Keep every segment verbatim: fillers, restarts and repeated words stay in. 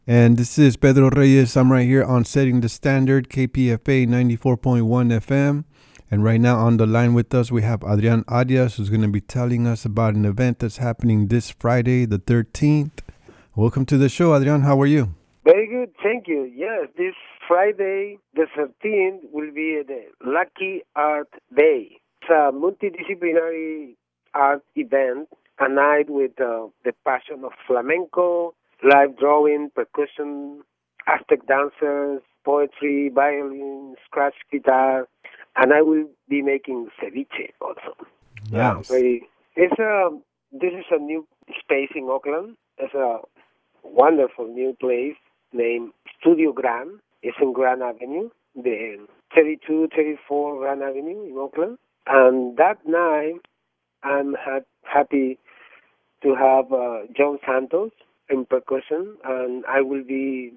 And this is Pedro Reyes. I'm right here on Setting the Standard, K P F A ninety-four point one F M. And right now on the line with us, we have Adrian Arias, who's going to be telling us about an event that's happening this Friday, the thirteenth. Welcome to the show, Adrian. How are you? Very good, thank you. Yes, this Friday, the thirteenth, will be the Lucky Art Day. It's a multidisciplinary art event, a night with uh, the passion of flamenco, live drawing, percussion, Aztec dancers, poetry, violin, scratch guitar, and I will be making ceviche also. Yeah, Nice. very. It's a. This is a new space in Oakland. It's a wonderful new place named Studio Gran. It's in Grand Avenue, the thirty-two, thirty-four Grand Avenue in Oakland. And that night, I'm ha- happy to have uh, John Santos in percussion, and I will be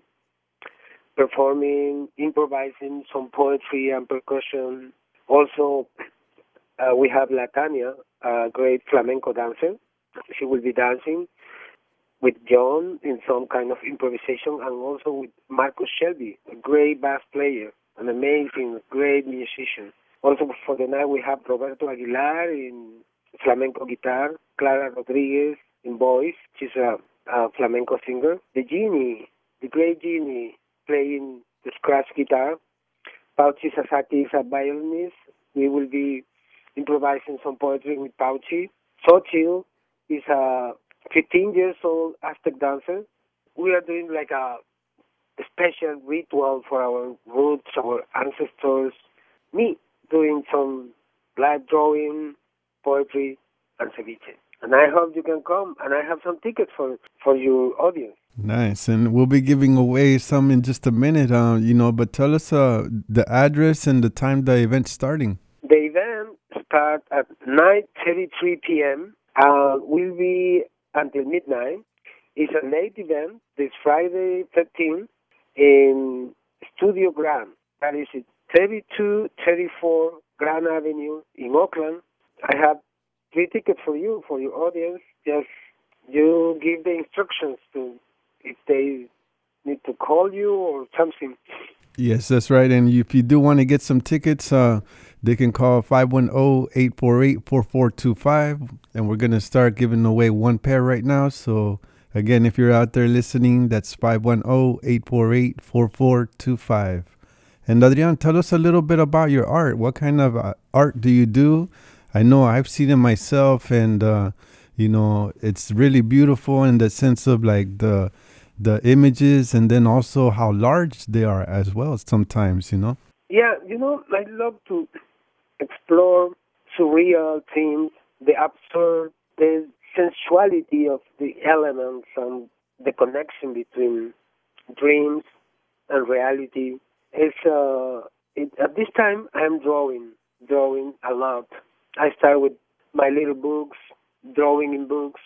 performing, improvising some poetry and percussion. Also, uh, we have Latania, a great flamenco dancer. She will be dancing with John in some kind of improvisation, and also with Marcus Shelby, a great bass player, an amazing, great musician. Also for the night we have Roberto Aguilar in flamenco guitar, Clara Rodriguez in voice, she's a, a flamenco singer, the Genie, the great Genie playing the scratch guitar, Pauchi Sasaki is a violinist. We will be improvising some poetry with Pauchi. Xochitl is a fifteen years old Aztec dancer. We are doing like a special ritual for our roots, our ancestors. Me doing some live drawing, poetry, and ceviche. And I hope you can come. And I have some tickets for for your audience. Nice. And we'll be giving away some in just a minute, uh, you know, but tell us uh, the address and the time the event's starting. The event starts at nine thirty-three p.m. Uh, will be until midnight. It's a late event this Friday thirteenth in Studio Grand. That is at thirty-two thirty-four Grand Avenue in Oakland. I have three tickets for you, for your audience. Just you give the instructions to if they need to call you or something. Yes, that's right. And if you do want to get some tickets, uh, they can call five one zero, eight four eight, four four two five. And we're going to start giving away one pair right now. So, again, if you're out there listening, that's five one zero, eight four eight, four four two five. And Adrian, tell us a little bit about your art. What kind of uh, art do you do? I know I've seen it myself, and uh, you know it's really beautiful in the sense of like the the images, and then also how large they are as well. Sometimes, you know. Yeah, you know, I love to explore surreal themes, the absurd, the sensuality of the elements, and the connection between dreams and reality. It's uh, it, at this time I'm drawing, drawing a lot. I start with my little books, drawing in books,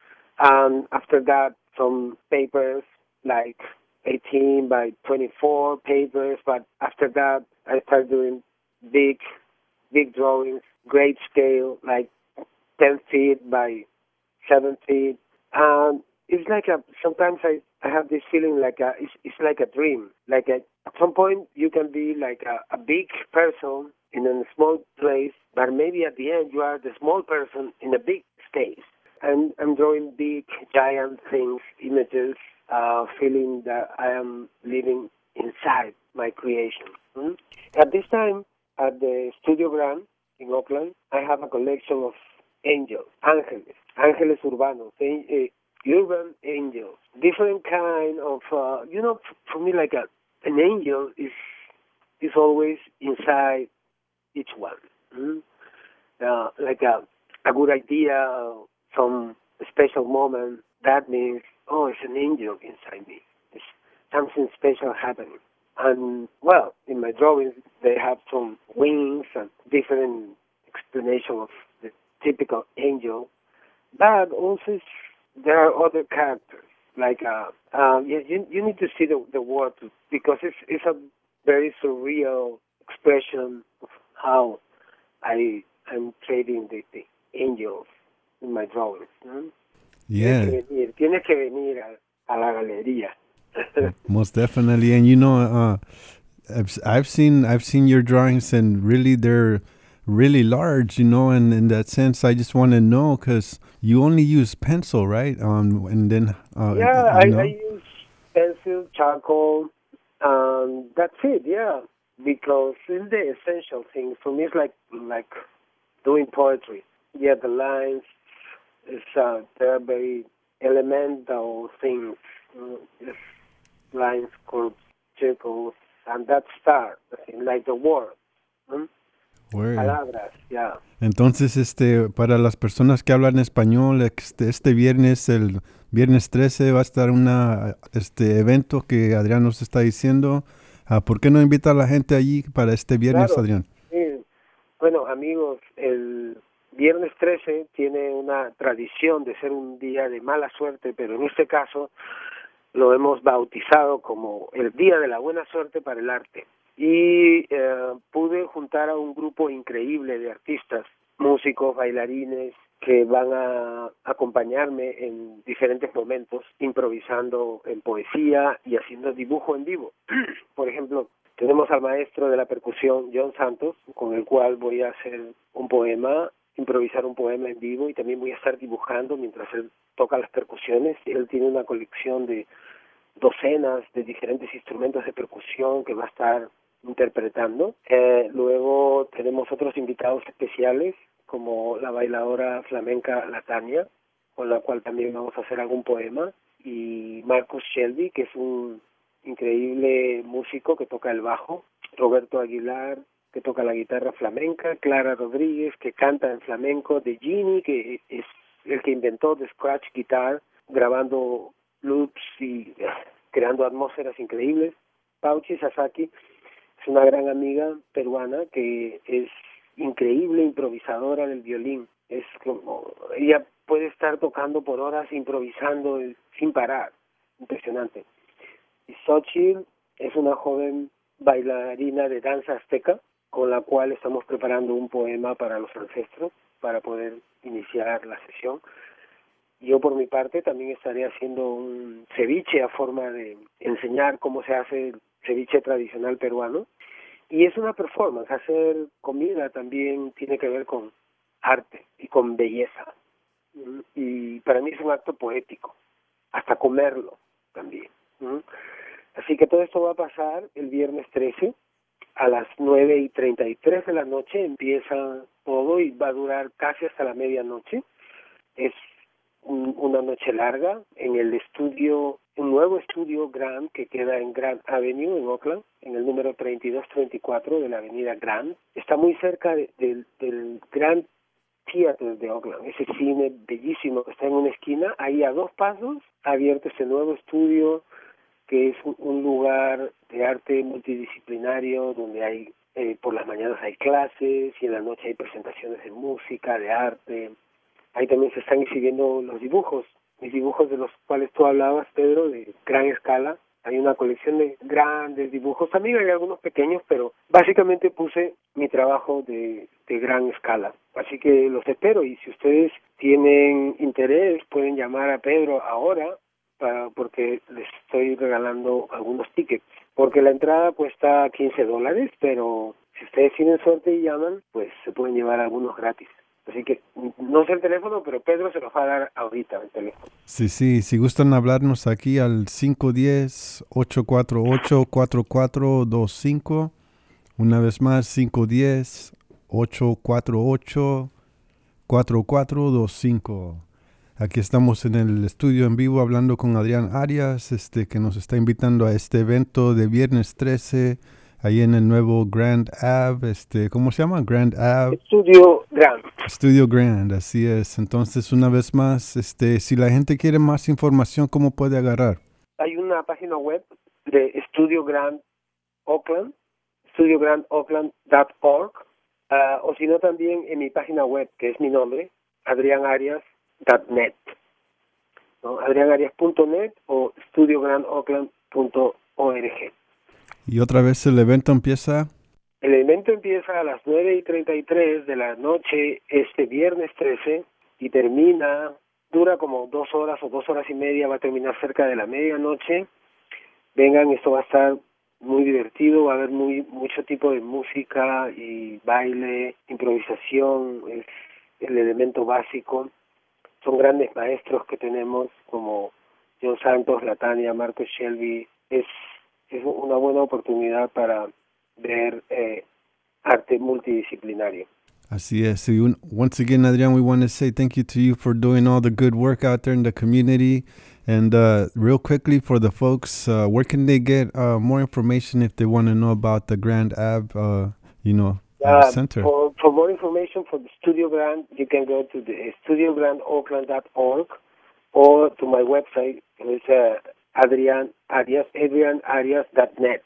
and after that some papers like eighteen by twenty-four papers. But after that I start doing big big drawings, great scale, like ten feet by seven feet. And it's like a, sometimes I, I have this feeling like a, it's, it's like a dream. Like a, at some point you can be like a, a big person in a small place, but maybe at the end you are the small person in a big space. And I'm drawing big, giant things, images, uh, feeling that I am living inside my creation. Hmm? At this time, at the Studio Grand in Oakland, I have a collection of angels, ángeles, ángeles urbanos, an- uh, urban angels, different kind of, uh, you know, f- for me, like a, an angel is is always inside each one. Hmm? Uh, like a, a good idea, uh, some special moment, that means, oh, it's an angel inside me. It's something special happening. And, well, in my drawings, they have some wings and different explanation of the typical angel. But also, it's, there are other characters. Like, uh, uh, you, you you need to see the, the word to, because it's, it's a very surreal expression of how I I'm trading the, the angels in my drawings. ¿No? Tienes que Yeah. venir, tienes que venir a, a la galería. Most definitely, and you know, uh, I've I've seen I've seen your drawings, and really they're really large, you know. And in that sense, I just want to know because you only use pencil, right? Um, and then uh, Yeah, I, you I know, use pencil, charcoal, um, that's it. Yeah, because it's the essential thing for me. It's like like doing poetry. Yeah, the lines is uh, they're very elemental things. Mm, It's lines, curves, circles, and that star, like the word, mm? where. Palabras. Yeah. Entonces, este, para las personas que hablan español, este, este viernes, el viernes trece, va a estar una, este evento que Adrián nos está diciendo. Ah, ¿por qué no invita a la gente allí para este viernes, Claro. Adrián? Sí. Bueno, amigos, el viernes trece tiene una tradición de ser un día de mala suerte, pero en este caso lo hemos bautizado como el Día de la Buena Suerte para el Arte. Y eh, pude juntar a un grupo increíble de artistas, músicos, bailarines, que van a acompañarme en diferentes momentos, improvisando en poesía y haciendo dibujo en vivo. Por ejemplo, tenemos al maestro de la percusión, John Santos, con el cual voy a hacer un poema, improvisar un poema en vivo, y también voy a estar dibujando mientras él toca las percusiones. Él tiene una colección de docenas de diferentes instrumentos de percusión que va a estar interpretando. Eh, luego tenemos otros invitados especiales, como la bailadora flamenca Latania, con la cual también vamos a hacer algún poema, y Marcus Shelby, que es un increíble músico que toca el bajo, Roberto Aguilar, que toca la guitarra flamenca, Clara Rodríguez, que canta en flamenco, de Gini, que es el que inventó The Scratch Guitar, grabando loops y eh, creando atmósferas increíbles. Pauchi Sasaki es una gran amiga peruana que es increíble improvisadora del violín. Es como, ella puede estar tocando por horas, improvisando eh, sin parar. Impresionante. Y Xochitl es una joven bailarina de danza azteca con la cual estamos preparando un poema para los ancestros para poder iniciar la sesión. Yo por mi parte también estaré haciendo un ceviche a forma de enseñar cómo se hace el ceviche tradicional peruano. Y es una performance, hacer comida también tiene que ver con arte y con belleza. Y para mí es un acto poético, hasta comerlo también. Así que todo esto va a pasar el viernes trece a las nueve y treinta y tres de la noche, empieza todo y va a durar casi hasta la medianoche. Es un, una noche larga en el estudio, un nuevo estudio Grand que queda en Grand Avenue en Oakland, en el número treinta y dos treinta y cuatro de la avenida Grand. Está muy cerca de, de, del Grand Theater de Oakland, ese cine bellísimo que está en una esquina. Ahí a dos pasos ha abierto este nuevo estudio que es un, un lugar de arte multidisciplinario donde hay eh, por las mañanas hay clases y en la noche hay presentaciones de música, de arte. Ahí también se están exhibiendo los dibujos, mis dibujos de los cuales tú hablabas, Pedro, de gran escala. Hay una colección de grandes dibujos, también hay algunos pequeños, pero básicamente puse mi trabajo de, de gran escala. Así que los espero, y si ustedes tienen interés pueden llamar a Pedro ahora, para, porque les estoy regalando algunos tickets. Porque la entrada cuesta quince dólares, pero si ustedes tienen suerte y llaman, pues se pueden llevar algunos gratis. Así que no sé el teléfono, pero Pedro se los va a dar ahorita el teléfono. Sí, sí, si gustan hablarnos aquí al cinco uno cero, ocho cuatro ocho, cuatro cuatro dos cinco. Una vez más, cinco uno cero, ocho cuatro ocho, cuatro cuatro dos cinco. Aquí estamos en el estudio en vivo hablando con Adrián Arias, este, que nos está invitando a este evento de viernes trece, ahí en el nuevo Grand Ave, este, ¿cómo se llama? Grand Ave. Estudio Grand. Studio Grand, así es. Entonces, una vez más, este, si la gente quiere más información, ¿cómo puede agarrar? Hay una página web de Studio Grand Oakland, studio grand oakland punto org, uh, o si no también en mi página web, que es mi nombre, adrian arias punto net, ¿no? adrian arias punto net o studio grand oakland punto org. Y otra vez el evento empieza. El evento empieza a las nueve y treinta y tres de la noche este viernes trece y termina, dura como dos horas o dos horas y media, va a terminar cerca de la medianoche vengan, esto va a estar muy divertido, va a haber muy mucho tipo de música y baile, improvisación, es el elemento básico. Son grandes maestros que tenemos como John Santos, Latania, Marco Shelby. Es, es una buena oportunidad para ver eh, arte multidisciplinario. Así es. So you, once again, Adrian, we want to say thank you to you for doing all the good work out there in the community. And uh, real quickly for the folks, uh, where can they get uh, more information if they want to know about the Grand Ab, uh, you know, uh, Uh, center? for, for more information for the Studio Grand, you can go to the studio grand oakland dot org or to my website, which is uh, Adrian Arias, adrian arias dot net.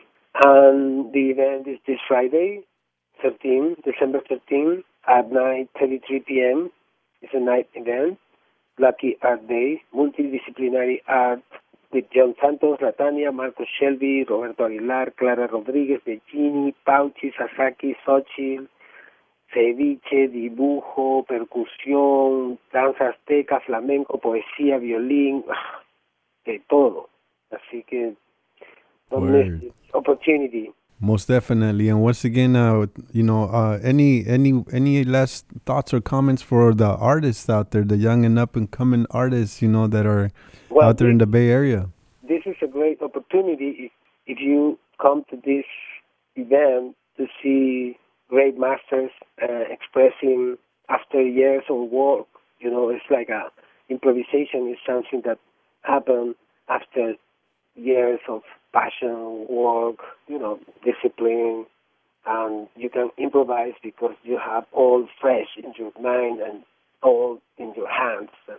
And the event is this Friday, thirteenth, December thirteenth at nine thirty-three p.m. It's a night event, Lucky Art Day, multidisciplinary art with John Santos, Latania, Marcos Shelby, Roberto Aguilar, Clara Rodríguez, Beggini, Pauchi, Sasaki, Xochitl, ceviche, dibujo, percusión, danza azteca, flamenco, poesía, violín, de todo. Así que don't miss this opportunity. Most definitely. And once again, uh, you know, uh, any any any last thoughts or comments for the artists out there, the young and up and coming artists, you know, that are well, out there this, in the Bay Area? This is a great opportunity if, if you come to this event to see great masters uh, expressing after years of work. You know, it's like a improvisation is something that happened after years of passion, work, you know, discipline, and you can improvise because you have all fresh in your mind and all in your hands and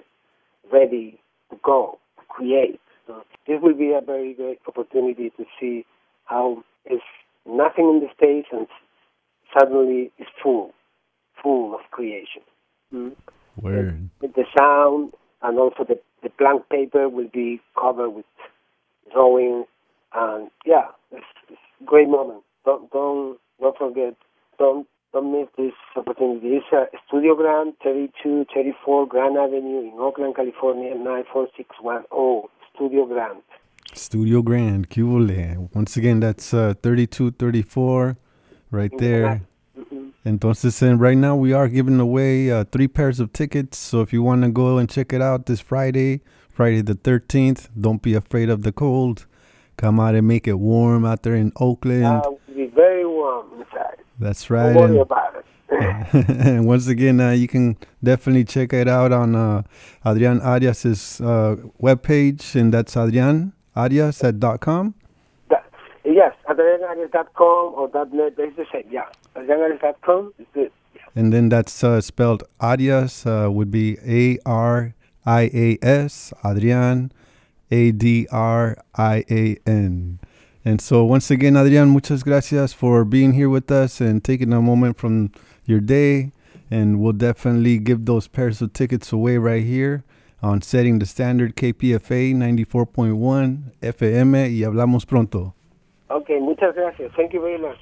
ready to go, to create. So this will be a very great opportunity to see how it's nothing in the space and suddenly it's full, full of creation. Mm-hmm. Word. With the sound and also the, the blank paper will be covered with drawing. And yeah, it's, it's a great moment. Don't don't don't forget. Don't don't miss this opportunity. It's a Studio Grand, thirty-two thirty-four Grand Avenue in Oakland, California, nine four six one zero. Studio Grand. Studio Grand, Cubole. Once again, that's uh, thirty-two thirty-four, right in there. Mm-hmm. Entonces, and right now we are giving away uh, three pairs of tickets. So if you want to go and check it out this Friday, Friday the thirteenth, don't be afraid of the cold. Come out and make it warm out there in Oakland. Uh, it will be very warm inside. That's right. Don't worry and, about it. And once again, uh, you can definitely check it out on uh, Adrian Arias' uh, webpage, and that's Adrian Arias at dot com. That, yes, adrian arias dot com or .net, it's the same, yeah. adrian arias dot com is good. Yeah. And then that's uh, spelled Arias, uh, would be A R I A S, Adrian, A D R I A N. And so once again, Adrian, muchas gracias for being here with us and taking a moment from your day. And we'll definitely give those pairs of tickets away right here on Setting the Standard, K P F A ninety-four point one F M, y hablamos pronto. Okay, muchas gracias. Thank you very much.